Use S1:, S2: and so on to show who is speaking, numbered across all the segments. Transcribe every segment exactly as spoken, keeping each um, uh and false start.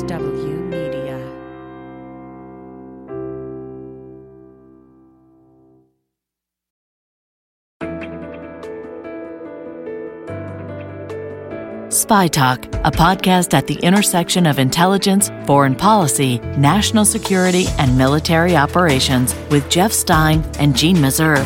S1: H W Media. Spy Talk, a podcast at the intersection of intelligence, foreign policy, national security, and military operations with Jeff Stein and Jeanne Meserve.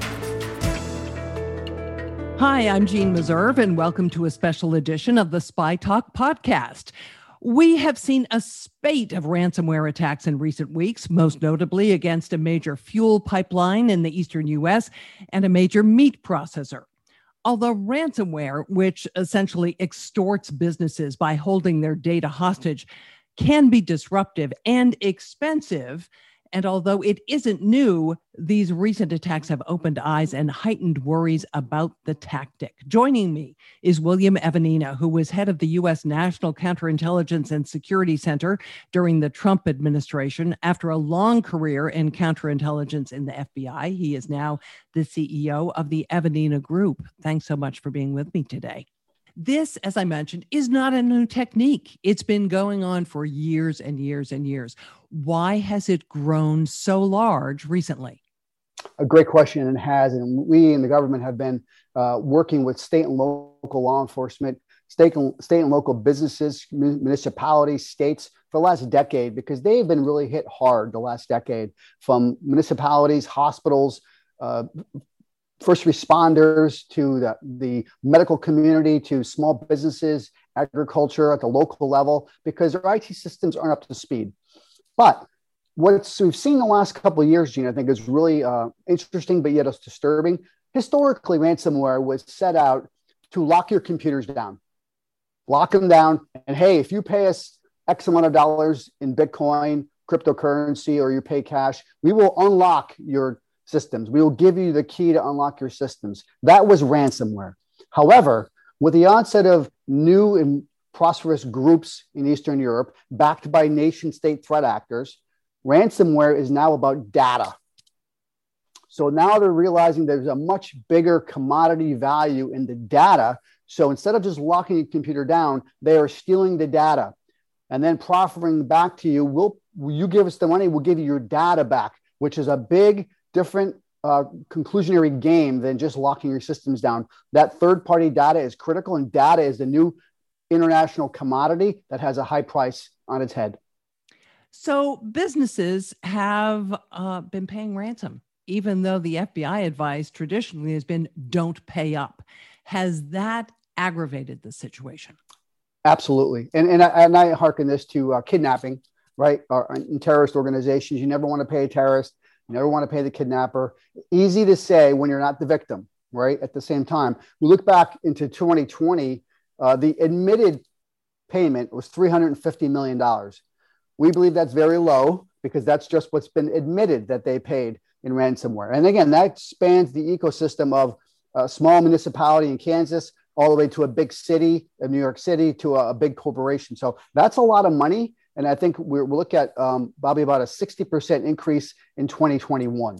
S2: Hi, I'm Jeanne Meserve, and welcome to a special edition of the Spy Talk podcast. We have seen a spate of ransomware attacks in recent weeks, most notably against a major fuel pipeline in the eastern U S and a major meat processor. Although ransomware, which essentially extorts businesses by holding their data hostage, can be disruptive and expensive, and although it isn't new, these recent attacks have opened eyes and heightened worries about the tactic. Joining me is William Evanina, who was head of the U S National Counterintelligence and Security Center during the Trump administration. After a long career in counterintelligence in the F B I, he is now the C E O of the Evanina Group. Thanks so much for being with me today. This, as I mentioned, is not a new technique. It's been going on for years and years and years. Why has it grown so large recently?
S3: A great question, and it has. And we in the government have been uh, working with state and local law enforcement, state and, state and local businesses, municipalities, states for the last decade, because they've been really hit hard the last decade from municipalities, hospitals, uh, first responders to the, the medical community, to small businesses, agriculture at the local level, because their I T systems aren't up to speed. But what we've seen the last couple of years, Gene, I think is really uh, interesting, but yet it's disturbing. Historically, ransomware was set out to lock your computers down, lock them down. And hey, if you pay us X amount of dollars in Bitcoin, cryptocurrency, or you pay cash, we will unlock your systems. We will give you the key to unlock your systems. That was ransomware. However, with the onset of new and prosperous groups in Eastern Europe, backed by nation state threat actors, ransomware is now about data. So now they're realizing there's a much bigger commodity value in the data. So instead of just locking your computer down, they are stealing the data and then proffering back to you. We'll, you give us the money, we'll give you your data back, which is a big different uh, conclusionary game than just locking your systems down. That third-party data is critical, and data is the new international commodity that has a high price on its head.
S2: So businesses have uh, been paying ransom, even though the F B I advice traditionally has been don't pay up. Has that aggravated the situation? Absolutely.
S3: And, and, I, and I hearken this to uh, kidnapping, right? Or in terrorist organizations, you never want to pay a terrorist. You never want to pay the kidnapper. Easy to say when you're not the victim, right? At the same time, we look back into twenty twenty, uh, the admitted payment was three hundred fifty million dollars. We believe that's very low because that's just what's been admitted that they paid in ransomware. And again, that spans the ecosystem of a small municipality in Kansas all the way to a big city of New York City to a, a big corporation. So that's a lot of money. And I think we're, we'll look at, um, Bobby, about a sixty percent increase in twenty twenty-one.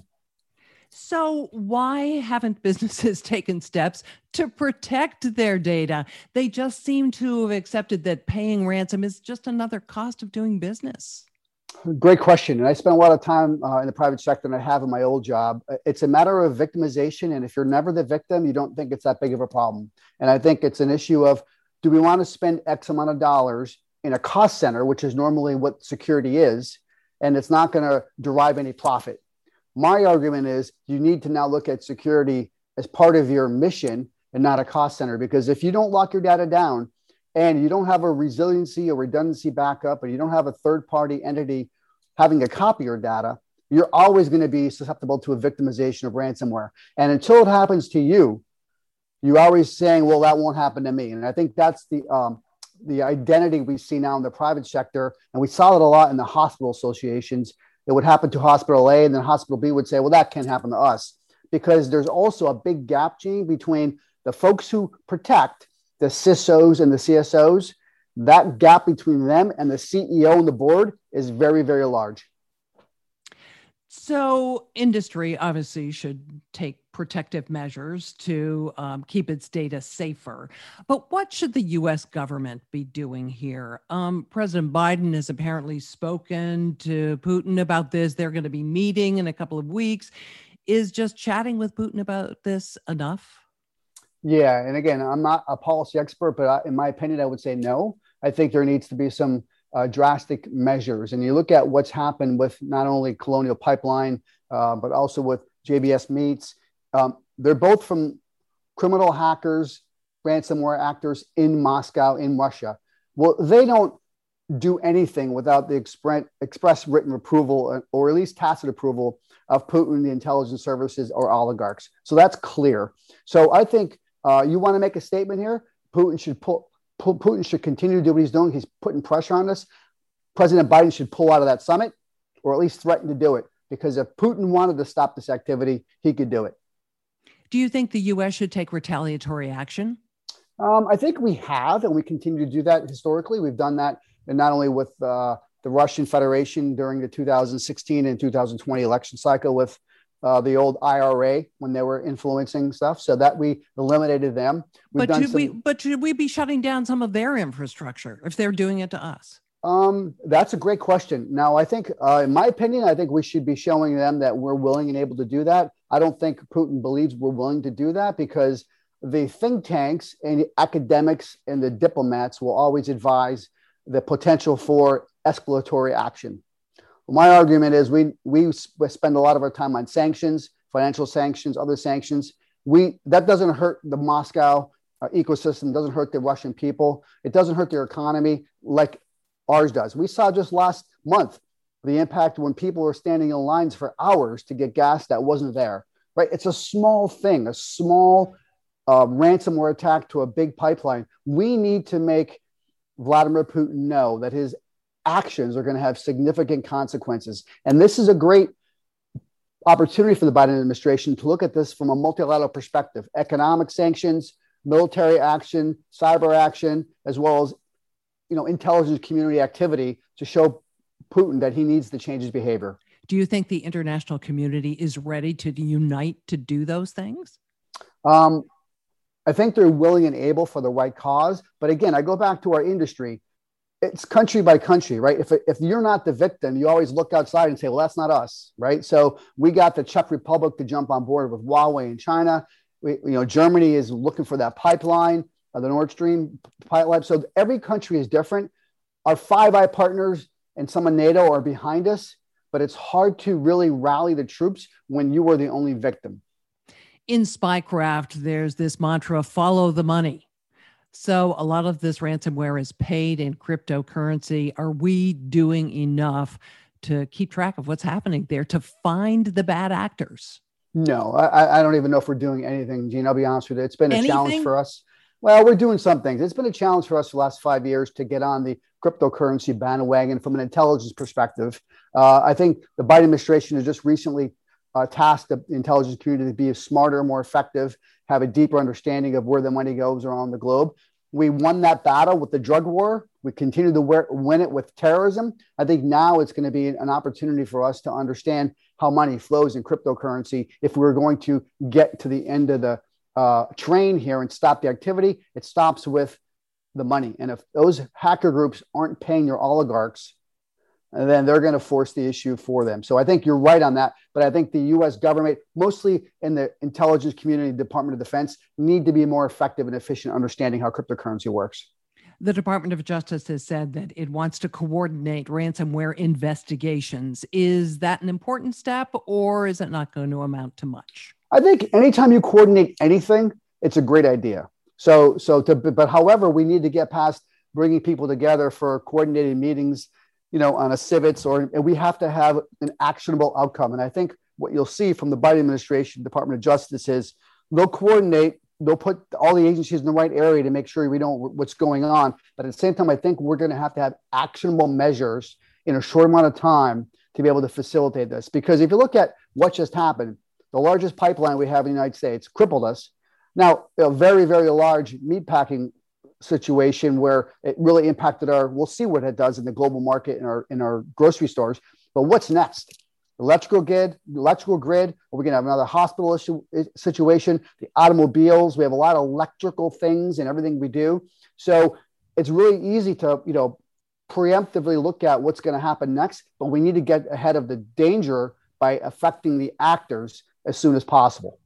S2: So why haven't businesses taken steps to protect their data? They just seem to have accepted that paying ransom is just another cost of doing business.
S3: Great question. And I spent a lot of time uh, in the private sector, and I have in my old job. It's a matter of victimization. And if you're never the victim, you don't think it's that big of a problem. And I think it's an issue of, do we want to spend X amount of dollars in a cost center, which is normally what security is, and it's not going to derive any profit? My argument is you need to now look at security as part of your mission and not a cost center, because if you don't lock your data down and you don't have a resiliency or redundancy backup, and you don't have a third-party entity having a copy of your data, you're always going to be susceptible to a victimization of ransomware. And until it happens to you, you're always saying, well, that won't happen to me. And I think that's the um, the identity we see now in the private sector. And we saw it a lot in the hospital associations. It would happen to hospital A, and then hospital B would say, well, that can't happen to us. Because there's also a big gap, Gene, between the folks who protect, the C I S Os and the C S Os. That gap between them and the C E O and the board is very, very large.
S2: So industry obviously should take protective measures to um, keep its data safer. But what should the U S government be doing here? Um, President Biden has apparently spoken to Putin about this. They're going to be meeting in a couple of weeks. Is just chatting with Putin about this enough?
S3: Yeah. And again, I'm not a policy expert, but I, in my opinion, I would say no. I think there needs to be some uh, drastic measures. And you look at what's happened with not only Colonial Pipeline, uh, but also with J B S Meats. Um, they're both from criminal hackers, ransomware actors in Moscow, in Russia. Well, they don't do anything without the express, express written approval, or at least tacit approval of Putin, the intelligence services, or oligarchs. So that's clear. So I think uh, you want to make a statement here. Putin should pull, pull. Putin should continue to do what he's doing. He's putting pressure on us. President Biden should pull out of that summit, or at least threaten to do it. Because if Putin wanted to stop this activity, he could do it.
S2: Do you think the U S should take retaliatory action?
S3: Um, I think we have, and we continue to do that historically. We've done that, and not only with uh, the Russian Federation during the two thousand sixteen and two thousand twenty election cycle with uh, the old I R A when they were influencing stuff, so that we eliminated them. We've
S2: but should
S3: some,
S2: we? But should we be shutting down some of their infrastructure if they're doing it to us?
S3: Um, that's a great question. Now, I think, uh, in my opinion, I think we should be showing them that we're willing and able to do that. I don't think Putin believes we're willing to do that, because the think tanks and the academics and the diplomats will always advise the potential for escalatory action. My argument is we we spend a lot of our time on sanctions, financial sanctions, other sanctions. We that doesn't hurt the Moscow uh, ecosystem, doesn't hurt the Russian people. It doesn't hurt their economy like ours does. We saw just last month the impact when people were standing in lines for hours to get gas that wasn't there, right? It's a small thing, a small uh, ransomware attack to a big pipeline. We need to make Vladimir Putin know that his actions are going to have significant consequences. And this is a great opportunity for the Biden administration to look at this from a multilateral perspective: economic sanctions, military action, cyber action, as well as you know, intelligence community activity to show Putin that he needs to change his behavior.
S2: Do you think the international community is ready to unite to do those things?
S3: Um, I think they're willing and able for the right cause. But again, I go back to our industry. It's country by country, right? If, if you're not the victim, you always look outside and say, well, that's not us, right? So we got the Czech Republic to jump on board with Huawei in China. We, you know, Germany is looking for that pipeline. The Nord Stream pipeline. So every country is different. Our Five Eye partners and some of NATO are behind us, but it's hard to really rally the troops when you were the only victim.
S2: In Spycraft, there's this mantra, follow the money. So a lot of this ransomware is paid in cryptocurrency. Are we doing enough to keep track of what's happening there, to find the bad actors?
S3: No, I, I don't even know if we're doing anything, Gene. I'll be honest with you. It's been a
S2: Anything?
S3: challenge for us. Well, we're doing some things. It's been a challenge for us the last five years to get on the cryptocurrency bandwagon from an intelligence perspective. Uh, I think the Biden administration has just recently uh, tasked the intelligence community to be smarter, more effective, have a deeper understanding of where the money goes around the globe. We won that battle with the drug war. We continue to win it with terrorism. I think now it's going to be an opportunity for us to understand how money flows in cryptocurrency if we're going to get to the end of the Uh, train here and stop the activity. It stops with the money. And if those hacker groups aren't paying your oligarchs, then they're going to force the issue for them. So I think you're right on that. But I think the U S government, mostly in the intelligence community, Department of Defense, need to be more effective and efficient understanding how cryptocurrency works.
S2: The Department of Justice has said that it wants to coordinate ransomware investigations. Is that an important step, or is it not going to amount to much?
S3: I think anytime you coordinate anything, it's a great idea. So, so to, but however, we need to get past bringing people together for coordinated meetings, you know, on a civets, or and we have to have an actionable outcome. And I think what you'll see from the Biden administration, Department of Justice, is they'll coordinate, they'll put all the agencies in the right area to make sure we know what's going on. But at the same time, I think we're going to have to have actionable measures in a short amount of time to be able to facilitate this. Because if you look at what just happened, the largest pipeline we have in the United States crippled us. Now, a very, very large meatpacking situation where it really impacted our, we'll see what it does in the global market in our, in our grocery stores. But what's next? electrical grid, electrical grid, or we're going to have another hospital issue, situation, the automobiles. We have a lot of electrical things in everything we do. So it's really easy to, you know, preemptively look at what's going to happen next, but we need to get ahead of the danger by affecting the actors as soon as possible.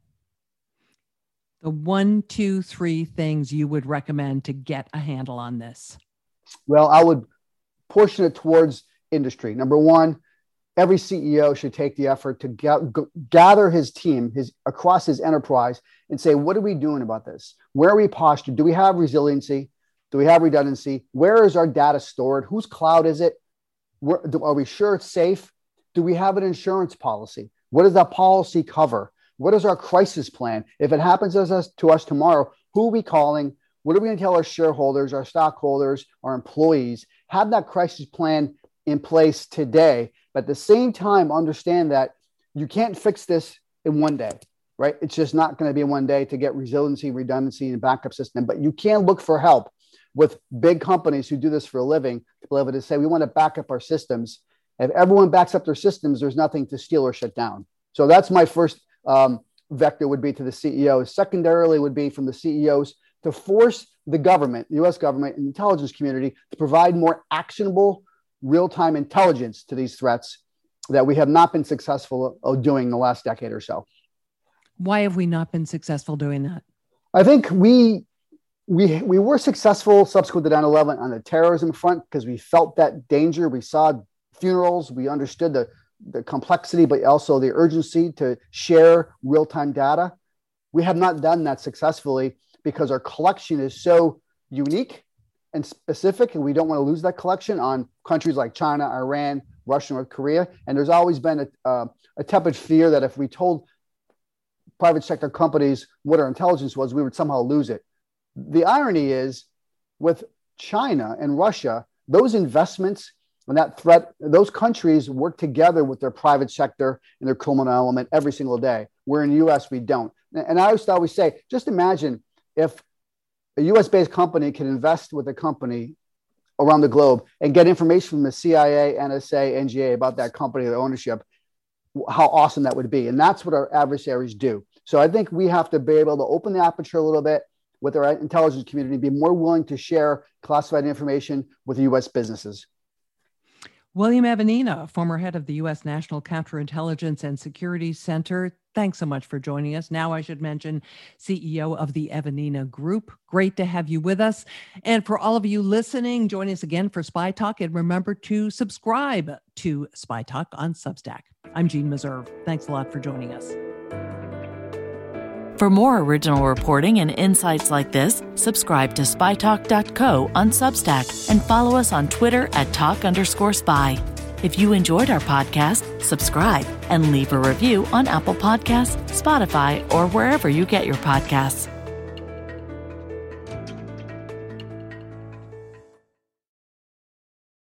S2: The one, two, three things you would recommend to get a handle on this?
S3: Well, I would portion it towards industry. Number one, every C E O should take the effort to ga- g- gather his team his across his enterprise and say, what are we doing about this? Where are we postured? Do we have resiliency? Do we have redundancy? Where is our data stored? Whose cloud is it? Where, do, are we sure it's safe? Do we have an insurance policy? What does that policy cover? What is our crisis plan? If it happens to us, to us tomorrow, who are we calling? What are we going to tell our shareholders, our stockholders, our employees? Have that crisis plan in place today. But at the same time, understand that you can't fix this in one day, right? It's just not going to be in one day to get resiliency, redundancy, and backup system. But you can look for help with big companies who do this for a living to be able to say, we want to back up our systems. If everyone backs up their systems, there's nothing to steal or shut down. So that's my first um, vector would be to the C E Os. Secondarily would be from the C E Os to force the government, the U S government and the intelligence community to provide more actionable real-time intelligence to these threats that we have not been successful of doing the last decade or so.
S2: Why have we not been successful doing that?
S3: I think we we we were successful subsequent to nine eleven on the terrorism front because we felt that danger. We saw funerals. We understood the, the complexity, but also the urgency to share real-time data. We have not done that successfully because our collection is so unique and specific, and we don't want to lose that collection on countries like China, Iran, Russia, North Korea. And there's always been a, uh, a tepid fear that if we told private sector companies what our intelligence was, we would somehow lose it. The irony is with China and Russia, those investments and that threat, those countries work together with their private sector and their criminal element every single day, where in the U S we don't. And I used to always say, just imagine if a U S-based company can invest with a company around the globe and get information from the C I A, N S A, N G A about that company, their ownership, how awesome that would be. And that's what our adversaries do. So I think we have to be able to open the aperture a little bit with our intelligence community, be more willing to share classified information with U S businesses.
S2: William Evanina, former head of the U S National Counterintelligence and Security Center, thanks so much for joining us. Now I should mention C E O of the Evanina Group. Great to have you with us. And for all of you listening, join us again for Spy Talk, and remember to subscribe to Spy Talk on Substack. I'm Jean Meserve. Thanks a lot for joining us.
S1: For more original reporting and insights like this, subscribe to spy talk dot co on Substack and follow us on Twitter at talk underscore spy. If you enjoyed our podcast, subscribe and leave a review on Apple Podcasts, Spotify, or wherever you get your podcasts.